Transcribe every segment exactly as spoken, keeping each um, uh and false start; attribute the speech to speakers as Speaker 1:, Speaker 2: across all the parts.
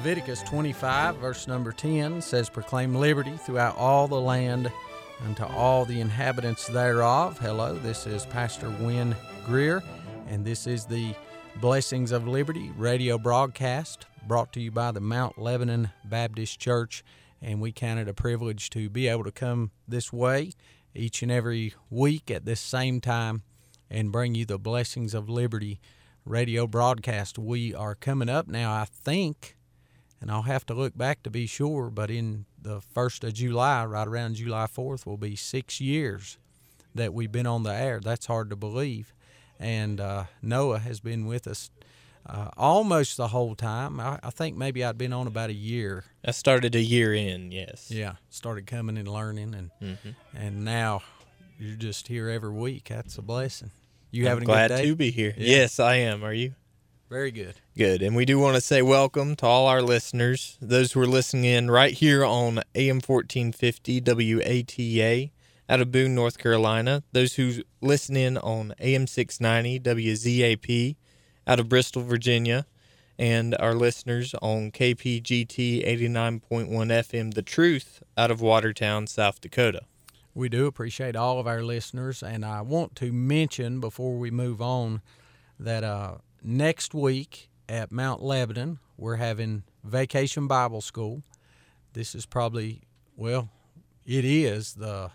Speaker 1: Leviticus twenty-five, verse number ten says, "Proclaim liberty throughout all the land unto all the inhabitants thereof." Hello, this is Pastor Wynn Greer, and this is the Blessings of Liberty radio broadcast brought to you by the Mount Lebanon Baptist Church, and we count it a privilege to be able to come this way each and every week at this same time and bring you the Blessings of Liberty radio broadcast. We are coming up now, I think, and I'll have to look back to be sure, but in the first of July, right around July fourth, will be six years that we've been on the air. That's hard to believe. And uh, Noah has been with us uh, almost the whole time. I, I think maybe I'd been on about a year.
Speaker 2: I started a year in, yes.
Speaker 1: Yeah, started coming and learning, and
Speaker 2: Mm-hmm.
Speaker 1: and now you're just here every week. That's a blessing. You
Speaker 2: I'm
Speaker 1: having a
Speaker 2: glad
Speaker 1: good day?
Speaker 2: to be here.
Speaker 1: Yeah.
Speaker 2: Yes, I am. Are you?
Speaker 1: Very good.
Speaker 2: Good. And we do want to say welcome to all our listeners, those who are listening in right here on A M fourteen fifty W A T A out of Boone, North Carolina, those who listen in on A M six ninety W Z A P out of Bristol, Virginia, and our listeners on K P G T eighty-nine point one F M The Truth out of Watertown, South Dakota.
Speaker 1: We do appreciate all of our listeners, and I want to mention before we move on that uh, next week at Mount Lebanon, we're having Vacation Bible School. This is probably, well, it is the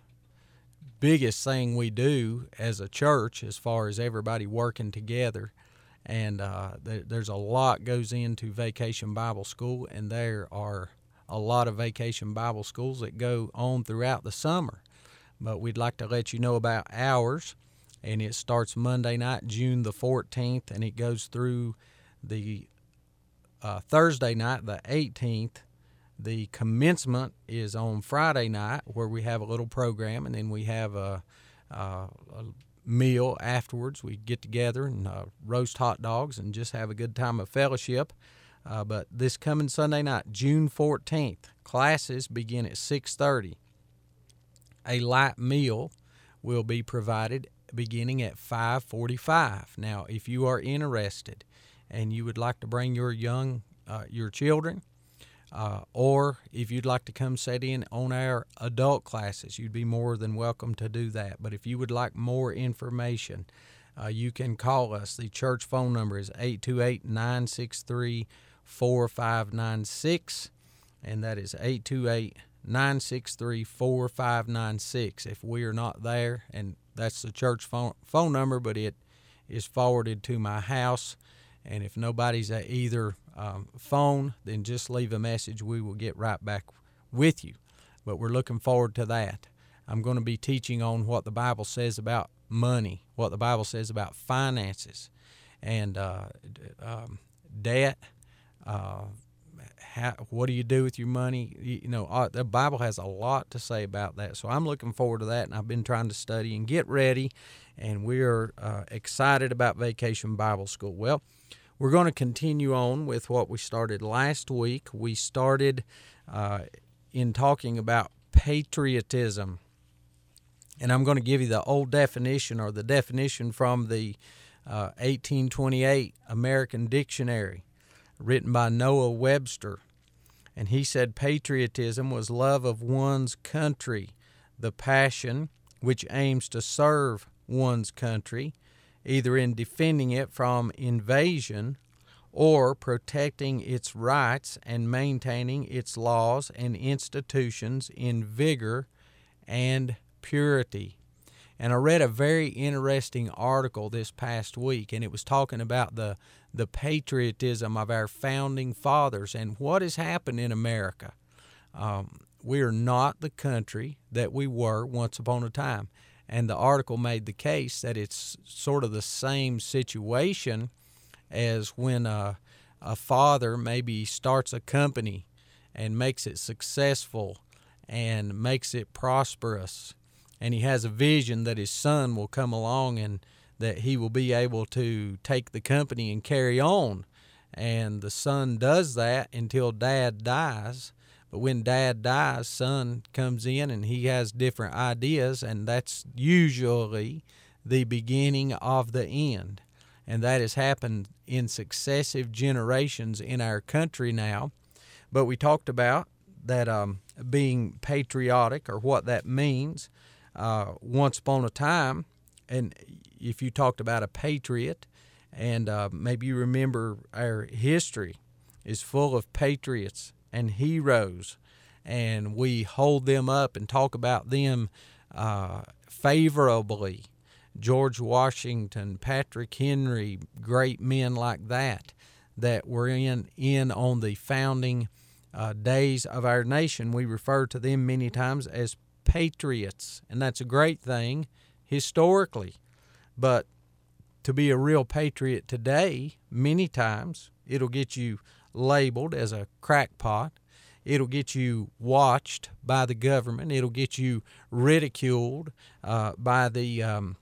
Speaker 1: biggest thing we do as a church as far as everybody working together. And uh, there, there's a lot goes into Vacation Bible School, and there are a lot of Vacation Bible Schools that go on throughout the summer. But we'd like to let you know about ours, and it starts Monday night, June the fourteenth, and it goes through the uh, Thursday night, the eighteenth. The commencement is on Friday night, where we have a little program, and then we have a, a, a meal afterwards. We get together and uh, roast hot dogs and just have a good time of fellowship. Uh, but this coming Sunday night, June fourteenth, classes begin at six thirty. A light meal will be provided beginning at five forty-five. Now, if you are interested and you would like to bring your young, uh, your children, uh, or if you'd like to come sit in on our adult classes, you'd be more than welcome to do that. But if you would like more information, uh, you can call us. The church phone number is eight two eight, nine six three, four five nine six, and that is eight two eight, nine six three, four five nine six. If we are not there, and that's the church phone phone number, but it is forwarded to my house, and if nobody's at either um, phone, then just leave a message. We will get right back with you. But we're looking forward to that. I'm going to be teaching on what the Bible says about money, what the Bible says about finances, and uh, um, debt. Uh, How, what do you do with your money? You, you know, uh, the Bible has a lot to say about that. So I'm looking forward to that, and I've been trying to study and get ready, and we're uh, excited about Vacation Bible School. Well, we're going to continue on with what we started last week. We started uh, in talking about patriotism, and I'm going to give you the old definition, or the definition from the uh, eighteen twenty-eight American Dictionary, written by Noah Webster. And he said patriotism was love of one's country, the passion which aims to serve one's country, either in defending it from invasion or protecting its rights and maintaining its laws and institutions in vigor and purity. And I read a very interesting article this past week, and it was talking about the the patriotism of our founding fathers and what has happened in America. Um, we are not the country that we were once upon a time. And the article made the case that it's sort of the same situation as when a, a father maybe starts a company and makes it successful and makes it prosperous, and he has a vision that his son will come along and that he will be able to take the company and carry on. And the son does that until dad dies. But when dad dies, son comes in and he has different ideas, and that's usually the beginning of the end. And that has happened in successive generations in our country now. But we talked about that um, being patriotic, or what that means. Uh, once upon a time, and if you talked about a patriot, and uh, maybe you remember our history is full of patriots and heroes, and we hold them up and talk about them uh, favorably. George Washington, Patrick Henry, great men like that, that were in, in on the founding uh, days of our nation. We refer to them many times as patriots, and that's a great thing historically. But to be a real patriot today, many times it'll get you labeled as a crackpot. It'll get you watched by the government. It'll get you ridiculed uh, by the um,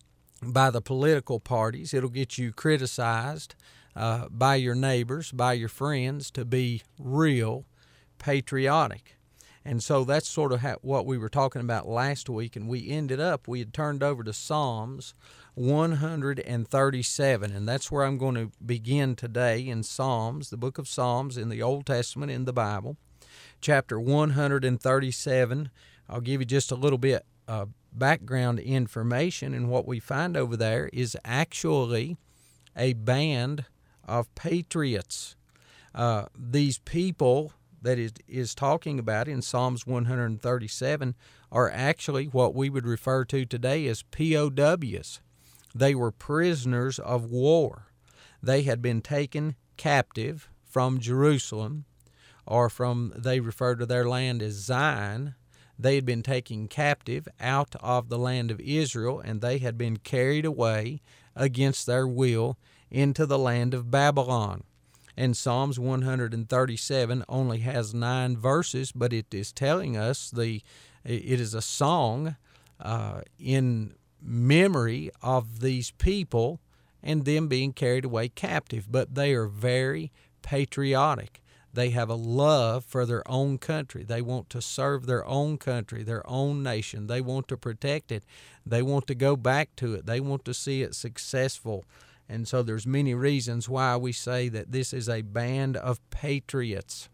Speaker 1: by the political parties. It'll get you criticized uh, by your neighbors, by your friends, to be real patriotic. And so that's sort of how, what we were talking about last week, and we ended up, we had turned over to Psalms one thirty-seven, and that's where I'm going to begin today, in Psalms, the book of Psalms in the Old Testament in the Bible, chapter one thirty-seven. I'll give you just a little bit of background information, and what we find over there is actually a band of patriots. Uh, these people that is, is talking about in Psalms one thirty-seven are actually what we would refer to today as P O Ws. They were prisoners of war. They had been taken captive from Jerusalem, or from, they refer to their land as Zion. They had been taken captive out of the land of Israel, and they had been carried away against their will into the land of Babylon. And Psalms one thirty-seven only has nine verses, but it is telling us the it is a song uh, in memory of these people and them being carried away captive. But they are very patriotic. They have a love for their own country. They want to serve their own country, their own nation. They want to protect it. They want to go back to it. They want to see it successful. And so there's many reasons why we say that this is a band of patriots.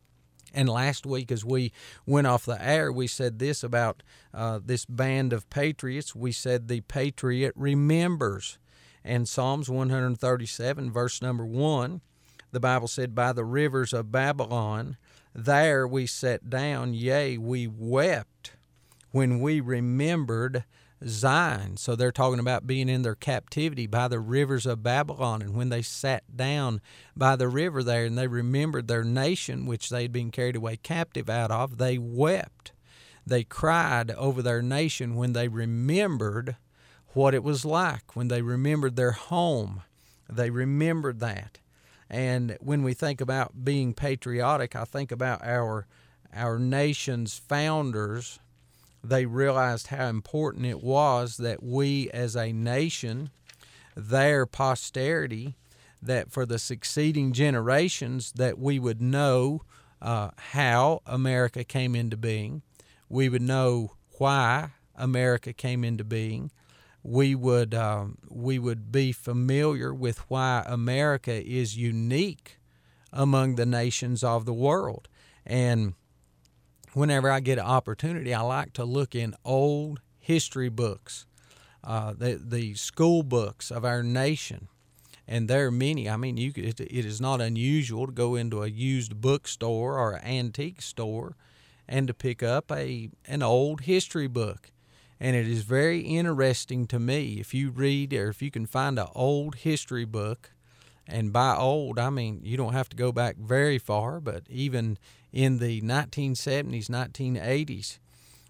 Speaker 1: And last week, as we went off the air, we said this about uh, this band of patriots. We said the patriot remembers. And Psalms one thirty-seven, verse number one, the Bible said, "By the rivers of Babylon, there we sat down, yea, we wept when we remembered Zion." So they're talking about being in their captivity by the rivers of Babylon, and when they sat down by the river there and they remembered their nation, which they'd been carried away captive out of, they wept. They cried over their nation when they remembered what it was like, when they remembered their home. They remembered that. And when we think about being patriotic, I think about our our nation's founders. They realized how important it was that we as a nation, their posterity, that for the succeeding generations, that we would know uh, how America came into being. We would know why America came into being. We would um, we would be familiar with why America is unique among the nations of the world. And whenever I get an opportunity, I like to look in old history books, uh, the the school books of our nation, and there are many. I mean, you could, it, it is not unusual to go into a used bookstore or an antique store and to pick up a an old history book. And it is very interesting to me if you read, or if you can find an old history book. And by old, I mean you don't have to go back very far, but even in the nineteen seventies, nineteen eighties,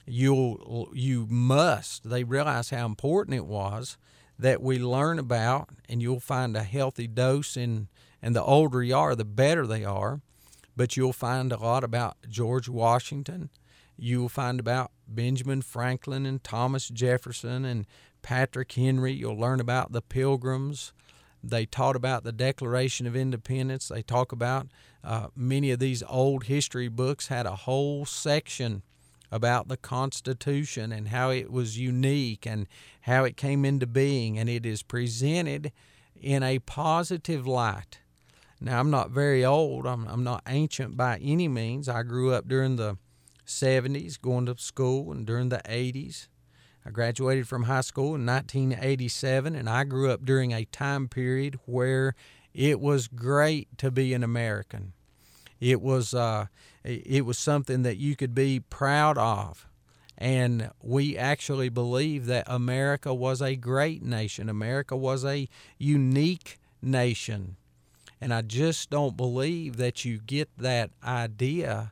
Speaker 1: you'll you must. They realize how important it was that we learn about, and you'll find a healthy dose in. And the older you are, the better they are. But you'll find a lot about George Washington. You'll find about Benjamin Franklin and Thomas Jefferson and Patrick Henry. You'll learn about the Pilgrims. They taught about the Declaration of Independence. They talk about uh, many of these old history books had a whole section about the Constitution and how it was unique and how it came into being, and it is presented in a positive light. Now, I'm not very old. I'm, I'm not ancient by any means. I grew up during the seventies, going to school, and during the eighties. I graduated from high school in nineteen eighty-seven, and I grew up during a time period where it was great to be an American. It was uh, it was something that you could be proud of. And we actually believe that America was a great nation. America was a unique nation. And I just don't believe that you get that idea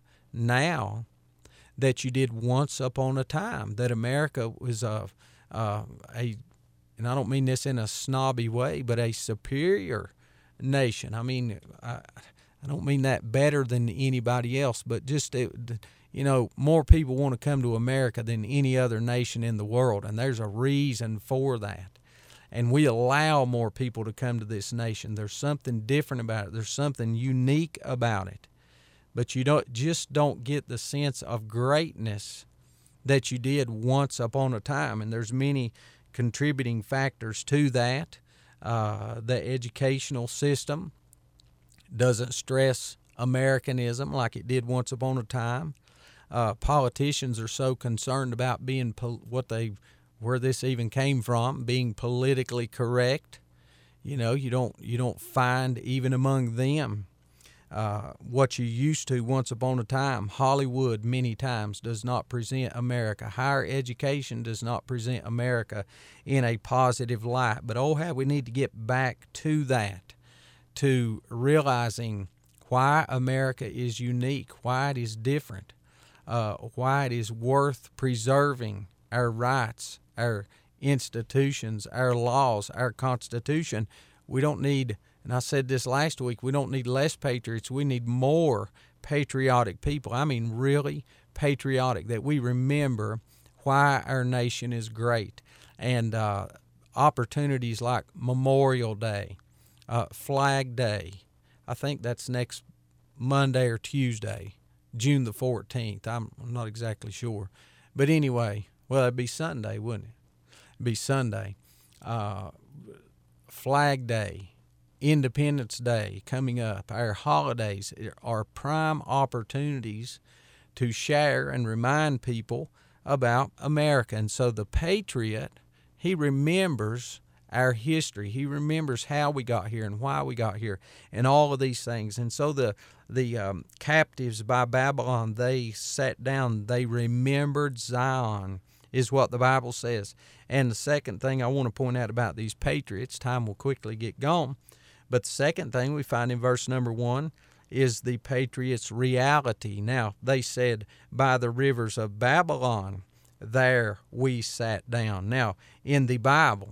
Speaker 1: now that you did once upon a time, that America was a, uh, a, and I don't mean this in a snobby way, but a superior nation. I mean, I, I don't mean that better than anybody else, but just, you know, more people want to come to America than any other nation in the world, and there's a reason for that. And we allow more people to come to this nation. There's something different about it. There's something unique about it. But you don't just don't get the sense of greatness that you did once upon a time. And there's many contributing factors to that. Uh, the educational system doesn't stress Americanism like it did once upon a time. Uh, politicians are so concerned about being pol- what they where this even came from, being politically correct. You know, you don't you don't find even among them uh, what you used to once upon a time. Hollywood many times does not present America. Higher education does not present America in a positive light. But oh, how we need to get back to that, to realizing why America is unique, why it is different, uh, why it is worth preserving our rights, our institutions, our laws, our Constitution. We don't need, and I said this last week, we don't need less patriots. We need more patriotic people. I mean really patriotic, that we remember why our nation is great. And uh, opportunities like Memorial Day, uh, Flag Day, I think that's next Monday or Tuesday, June the fourteenth. I'm, I'm not exactly sure. But anyway, well, it'd be Sunday, wouldn't it? It'd be Sunday. Uh, Flag Day, Independence Day coming up. Our holidays are prime opportunities to share and remind people about America. And so the patriot, he remembers our history. He remembers how we got here and why we got here and all of these things. And so the the um, captives by Babylon, they sat down, they remembered Zion, is what the Bible says. And the second thing I want to point out about these patriots, time will quickly get gone, but the second thing we find in verse number one is the patriots' reality. Now, they said, by the rivers of Babylon, there we sat down. Now, in the Bible,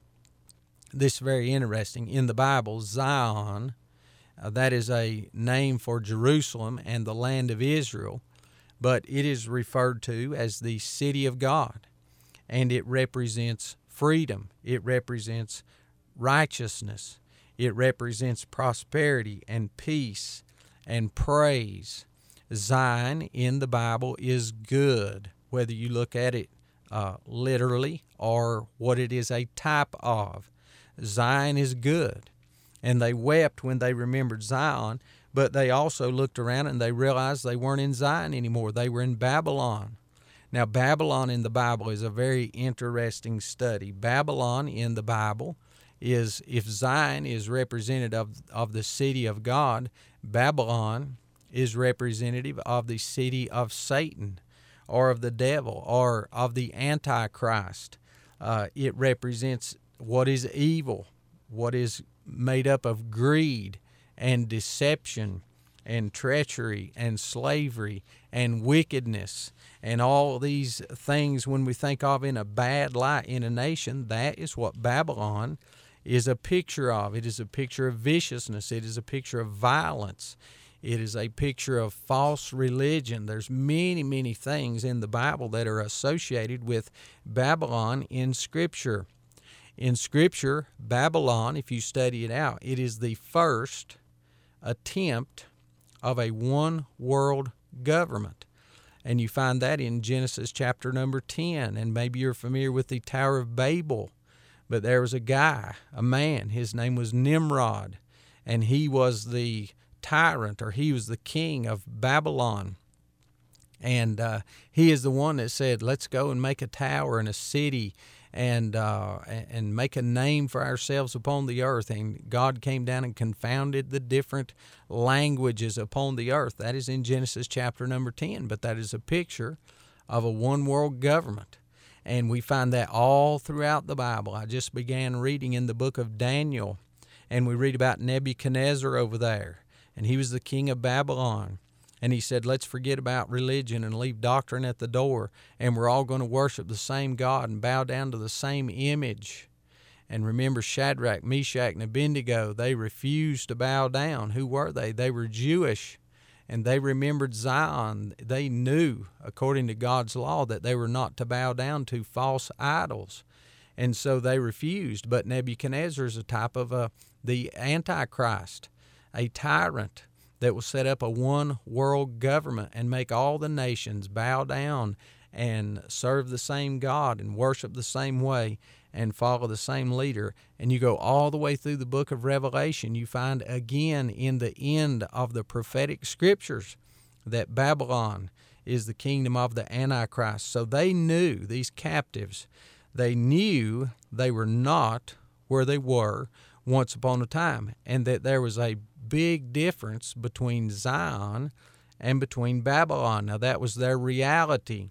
Speaker 1: this is very interesting. In the Bible, Zion, uh, that is a name for Jerusalem and the land of Israel, but it is referred to as the city of God, and it represents freedom. It represents righteousness. It represents prosperity and peace and praise. Zion in the Bible is good, whether you look at it uh, literally or what it is a type of. Zion is good. And they wept when they remembered Zion, but they also looked around and they realized they weren't in Zion anymore. They were in Babylon. Now, Babylon in the Bible is a very interesting study. Babylon in the Bible is, if Zion is representative of, of the city of God, Babylon is representative of the city of Satan or of the devil or of the Antichrist. Uh, it represents what is evil, what is made up of greed and deception and treachery and slavery and wickedness and all these things when we think of in a bad light in a nation. That is what Babylon is a picture of. It is a picture of viciousness. It is a picture of violence. It is a picture of false religion. There's many, many things in the Bible that are associated with Babylon in Scripture. In Scripture, Babylon, if you study it out, it is the first attempt of a one-world government. And you find that in Genesis chapter number ten. And maybe you're familiar with the Tower of Babel. But there was a guy, a man, his name was Nimrod. and he was the tyrant, or he was the king of Babylon. And uh, he is the one that said, let's go and make a tower and a city and uh, and make a name for ourselves upon the earth. And God came down and confounded the different languages upon the earth. That is in Genesis chapter number ten, but that is a picture of a one-world government. And we find that all throughout the Bible. I just began reading in the book of Daniel, and we read about Nebuchadnezzar over there, and he was the king of Babylon. And he said, let's forget about religion and leave doctrine at the door, and we're all going to worship the same God and bow down to the same image. And remember Shadrach, Meshach, and Abednego, they refused to bow down. Who were they? They were Jewish, and they remembered Zion. They knew, according to God's law, that they were not to bow down to false idols. And so they refused. But Nebuchadnezzar is a type of uh, the Antichrist, a tyrant that will set up a one-world government and make all the nations bow down and serve the same God and worship the same way and follow the same leader. And you go all the way through the book of Revelation, you find again in the end of the prophetic scriptures that Babylon is the kingdom of the Antichrist. So they knew, these captives, they knew they were not where they were once upon a time, and that there was a big difference between Zion and between Babylon. Now, that was their reality.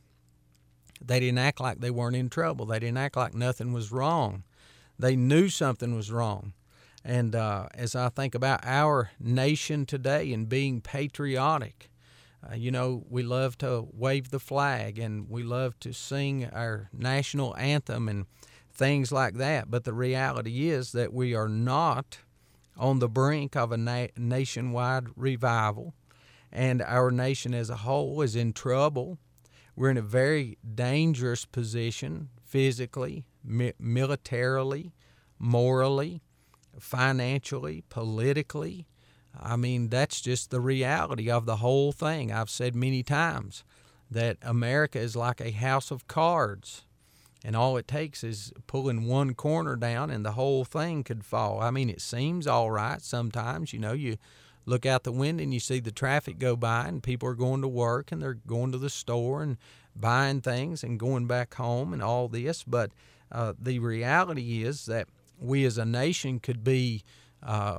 Speaker 1: They didn't act like they weren't in trouble. They didn't act like nothing was wrong. They knew something was wrong. And uh, as I think about our nation today and being patriotic, uh, you know, we love to wave the flag and we love to sing our national anthem and things like that. But the reality is that we are not on the brink of a na- nationwide revival, and our nation as a whole is in trouble. We're in a very dangerous position physically, mi- militarily, morally, financially, politically. I mean, that's just the reality of the whole thing. I've said many times that America is like a house of cards, and all it takes is pulling one corner down and the whole thing could fall. I mean, it seems all right sometimes. You know, you look out the window and you see the traffic go by and people are going to work and they're going to the store and buying things and going back home and all this. But uh, the reality is that we as a nation could be, uh,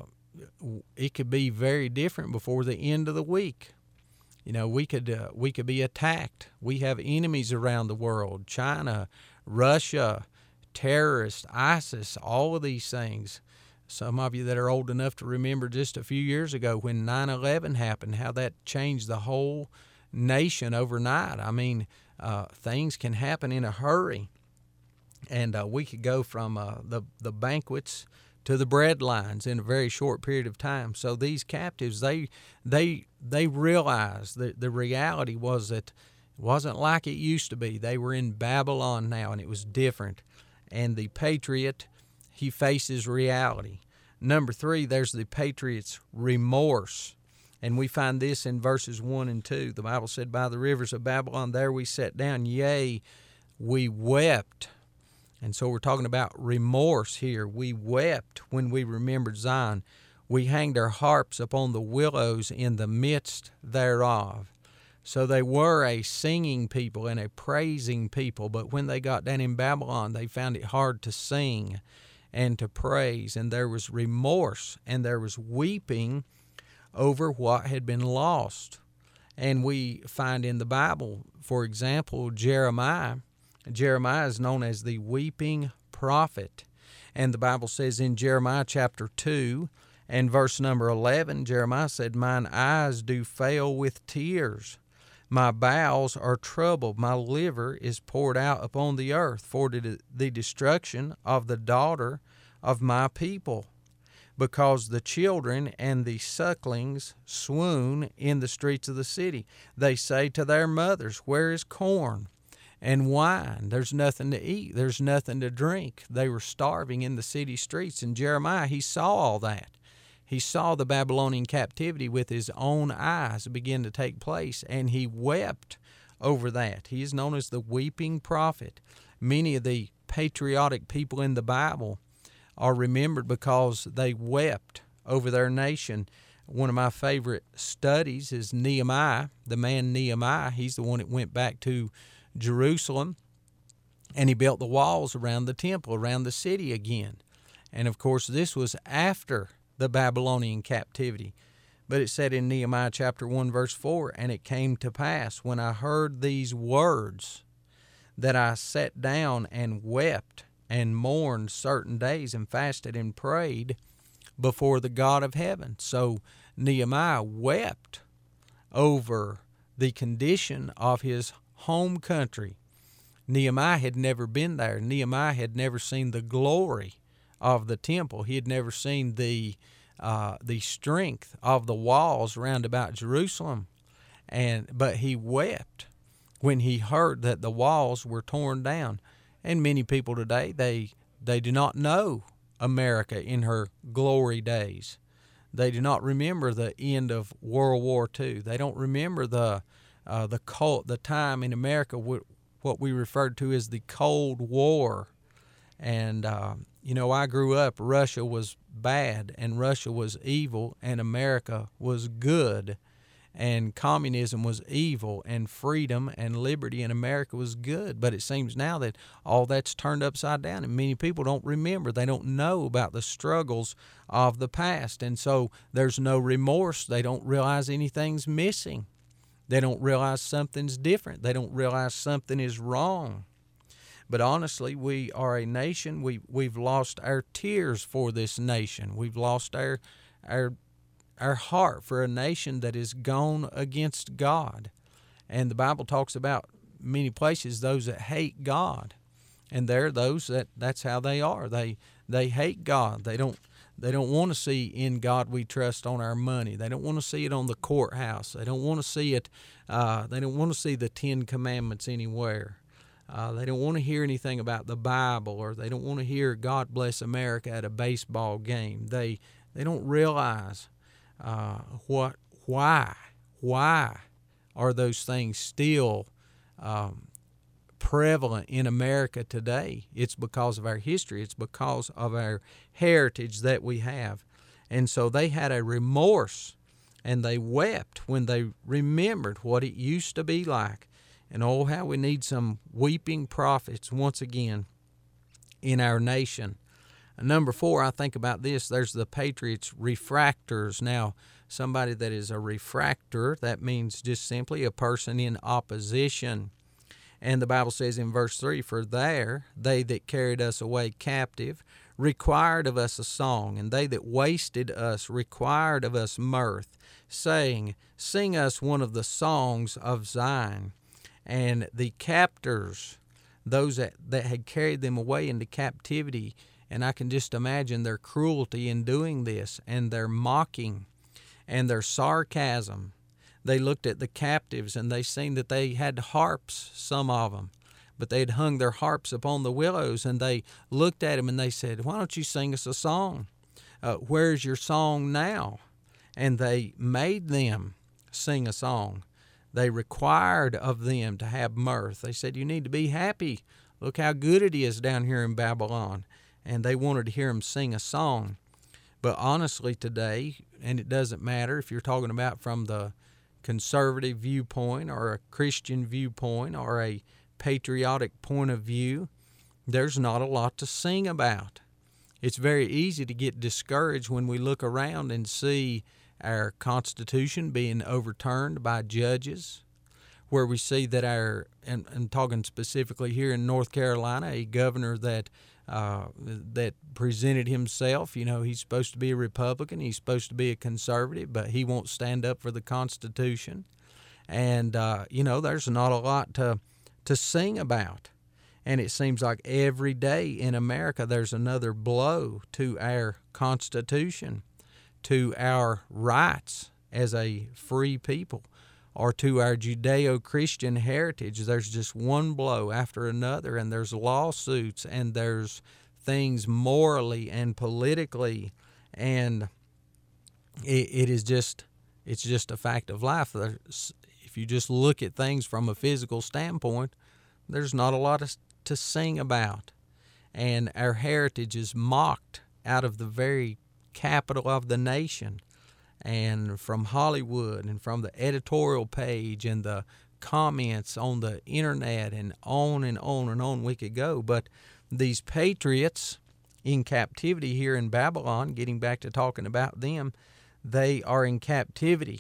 Speaker 1: it could be very different before the end of the week. You know, we could uh, we could be attacked. We have enemies around the world, China, Russia, terrorists, ISIS, all of these things. Some of you that are old enough to remember just a few years ago when nine eleven happened, how that changed the whole nation overnight. I mean, uh, things can happen in a hurry. And uh, we could go from uh, the, the banquets to the bread lines in a very short period of time. So these captives, they they they realized that the reality was that it wasn't like it used to be. They were in Babylon now, and it was different. And the patriot, he faces reality. Number three, there's the patriot's remorse. And we find this in verses one and two. The Bible said, by the rivers of Babylon, there we sat down, yea, we wept. And so we're talking about remorse here. We wept when we remembered Zion. We hanged our harps upon the willows in the midst thereof. So they were a singing people and a praising people, but when they got down in Babylon, they found it hard to sing and to praise, and there was remorse and there was weeping over what had been lost. And we find in the Bible, for example, Jeremiah. Jeremiah is known as the weeping prophet. And the Bible says in Jeremiah chapter two and verse number eleven, Jeremiah said, mine eyes do fail with tears. My bowels are troubled. My liver is poured out upon the earth for the destruction of the daughter of my people, because the children and the sucklings swoon in the streets of the city. They say to their mothers, where is corn and wine? There's nothing to eat. There's nothing to drink. They were starving in the city streets. And Jeremiah, he saw all that. He saw the Babylonian captivity with his own eyes begin to take place, and he wept over that. He is known as the weeping prophet. Many of the patriotic people in the Bible are remembered because they wept over their nation. One of my favorite studies is Nehemiah, the man Nehemiah. He's the one that went back to Jerusalem, and he built the walls around the temple, around the city again. And, of course, this was after the Babylonian captivity. But it said in Nehemiah chapter one, verse four, "And it came to pass, when I heard these words, that I sat down and wept and mourned certain days and fasted and prayed before the God of heaven." So Nehemiah wept over the condition of his home country. Nehemiah had never been there. Nehemiah had never seen the glory of the temple. He had never seen the uh, the strength of the walls round about Jerusalem. And but he wept when he heard that the walls were torn down. And many people today, they they do not know America in her glory days. They do not remember the end of World War Two. They don't remember the uh, the cold, the time in America, what we referred to as the Cold War. And uh, you know, I grew up, Russia was bad and Russia was evil and America was good. And communism was evil, and freedom and liberty in America was good. But it seems now that all that's turned upside down, and many people don't remember. They don't know about the struggles of the past. And so there's no remorse. They don't realize anything's missing. They don't realize something's different. They don't realize something is wrong. But honestly, we are a nation. We, we've lost our tears for this nation. We've lost our our our heart for a nation that is gone against God. And the Bible talks about many places those that hate God. And there are those that that's how they are. They they hate God. They don't they don't want to see "In God We Trust" on our money. They don't want to see it on the courthouse. They don't want to see it. Uh, they don't want to see the Ten Commandments anywhere. Uh, they don't want to hear anything about the Bible, or they don't want to hear "God Bless America" at a baseball game. They they don't realize uh, what why why are those things still um, prevalent in America today. It's because of our history. It's because of our heritage that we have. And so they had a remorse, and they wept when they remembered what it used to be like. And oh, how we need some weeping prophets once again in our nation. Number four, I think about this. There's the Patriots refractors. Now, somebody that is a refractor, that means just simply a person in opposition. And the Bible says in verse three, "For there they that carried us away captive required of us a song, and they that wasted us required of us mirth, saying, Sing us one of the songs of Zion." And the captors, those that, that had carried them away into captivity, and I can just imagine their cruelty in doing this, and their mocking, and their sarcasm. They looked at the captives, and they seen that they had harps, some of them, but they had hung their harps upon the willows, and they looked at them and they said, "Why don't you sing us a song? Uh, where's your song now?" And they made them sing a song. They required of them to have mirth. They said, "You need to be happy. Look how good it is down here in Babylon." And they wanted to hear them sing a song. But honestly today, and it doesn't matter if you're talking about from the conservative viewpoint or a Christian viewpoint or a patriotic point of view, there's not a lot to sing about. It's very easy to get discouraged when we look around and see our Constitution being overturned by judges, where we see that our, and I'm talking specifically here in North Carolina, a governor that uh, that presented himself, you know, he's supposed to be a Republican, he's supposed to be a conservative, but he won't stand up for the Constitution. And, uh, you know, there's not a lot to, to sing about. And it seems like every day in America there's another blow to our Constitution, to our rights as a free people, or to our Judeo-Christian heritage. There's just one blow after another, and there's lawsuits, and there's things morally and politically, and it, it is just, it's just a fact of life. There's, if you just look at things from a physical standpoint, there's not a lot of, to sing about, and our heritage is mocked out of the very capital of the nation, and from Hollywood and from the editorial page and the comments on the internet, and on and on and on we could go. But these patriots in captivity here in Babylon, getting back to talking about them, they are in captivity.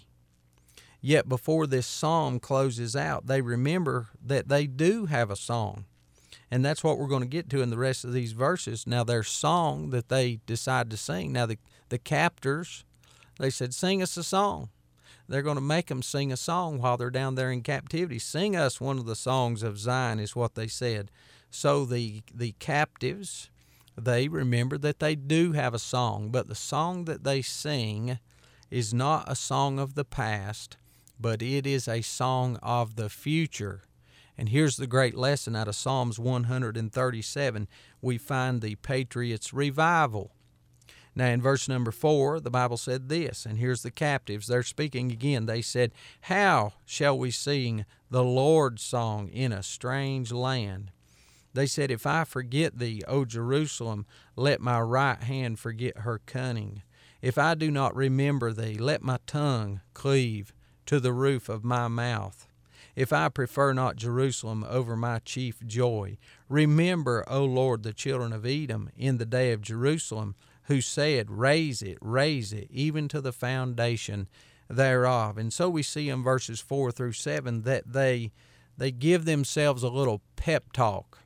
Speaker 1: Yet before this psalm closes out, they remember that they do have a song. And that's what we're going to get to in the rest of these verses. Now, their song that they decide to sing. Now, the, the captors, they said, sing us a song. They're going to make them sing a song while they're down there in captivity. Sing us one of the songs of Zion is what they said. So the the captives, they remember that they do have a song, but the song that they sing is not a song of the past, but it is a song of the future. And here's the great lesson out of Psalms one thirty-seven. We find the patriots' revival. Now, in verse number four, the Bible said this, and here's the captives. They're speaking again. They said, how shall we sing the Lord's song in a strange land? They said, if I forget thee, O Jerusalem, let my right hand forget her cunning. If I do not remember thee, let my tongue cleave to the roof of my mouth. If I prefer not Jerusalem over my chief joy, remember, O Lord, the children of Edom in the day of Jerusalem, who said, raise it, raise it, even to the foundation thereof. And so we see in verses four through seven that they they give themselves a little pep talk.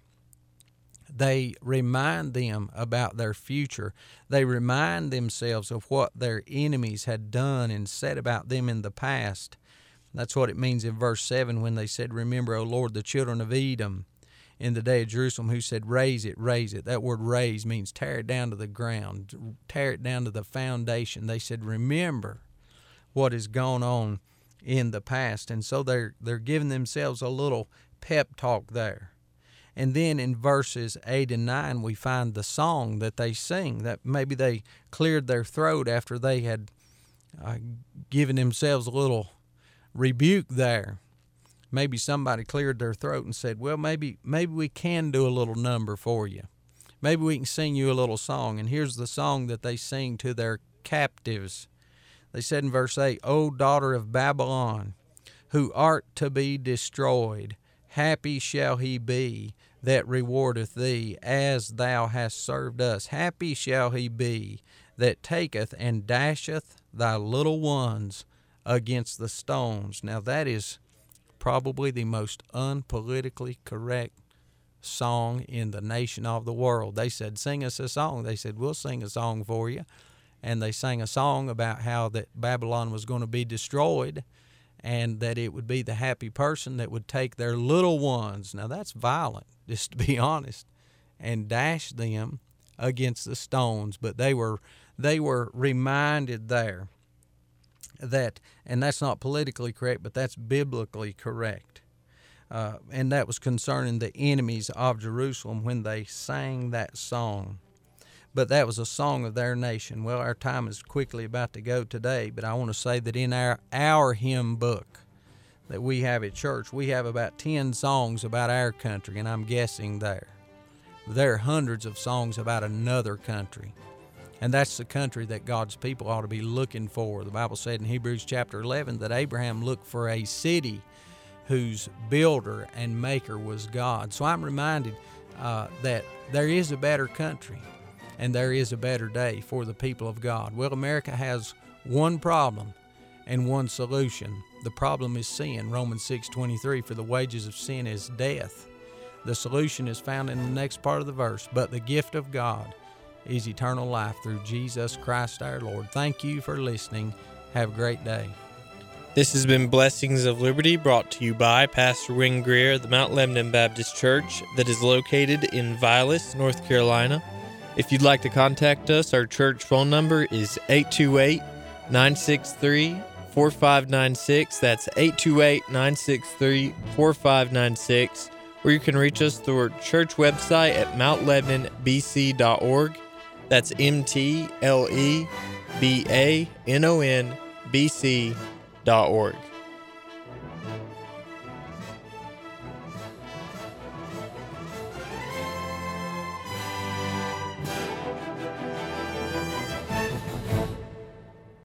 Speaker 1: They remind them about their future. They remind themselves of what their enemies had done and said about them in the past. That's what it means in verse seven when they said, remember, O Lord, the children of Edom in the day of Jerusalem, who said, raise it, raise it. That word raise means tear it down to the ground, tear it down to the foundation. They said, remember what has gone on in the past. And so they're, they're giving themselves a little pep talk there. And then in verses eight and nine, we find the song that they sing, that maybe they cleared their throat after they had uh, given themselves a little rebuke there. Maybe somebody cleared their throat and said, well, maybe maybe we can do a little number for you. Maybe we can sing you a little song. And here's the song that they sing to their captives. They said in verse eight, O daughter of Babylon, who art to be destroyed, happy shall he be that rewardeth thee, as thou hast served us. Happy shall he be that taketh and dasheth thy little ones against the stones. Now that is probably the most unpolitically correct song in the nation of the world. They said, sing us a song. They said, we'll sing a song for you. And they sang a song about how that Babylon was going to be destroyed, and that it would be the happy person that would take their little ones, now that's violent, just to be honest, and dash them against the stones. But they were they were reminded there that, and that's not politically correct, but that's biblically correct. Uh, and that was concerning the enemies of Jerusalem when they sang that song. But that was a song of their nation. Well, our time is quickly about to go today, but I want to say that in our, our hymn book that we have at church, we have about ten songs about our country, and I'm guessing there. There are hundreds of songs about another country. And that's the country that God's people ought to be looking for. The Bible said in Hebrews chapter eleven that Abraham looked for a city whose builder and maker was God. So I'm reminded uh, that there is a better country and there is a better day for the people of God. Well, America has one problem and one solution. The problem is sin. Romans six twenty-three, for the wages of sin is death. The solution is found in the next part of the verse. But the gift of God is eternal life through Jesus Christ our Lord. Thank you for listening. Have a great day.
Speaker 2: This has been Blessings of Liberty, brought to you by Pastor Wing Greer of the Mount Lebanon Baptist Church that is located in Vilas, North Carolina. If you'd like to contact us, our church phone number is eight two eight, nine six three, four five nine six. That's eight two eight, nine six three, four five nine six. Or you can reach us through our church website at mount lebanon b c dot org. That's M T L E B A N O N B C dot org.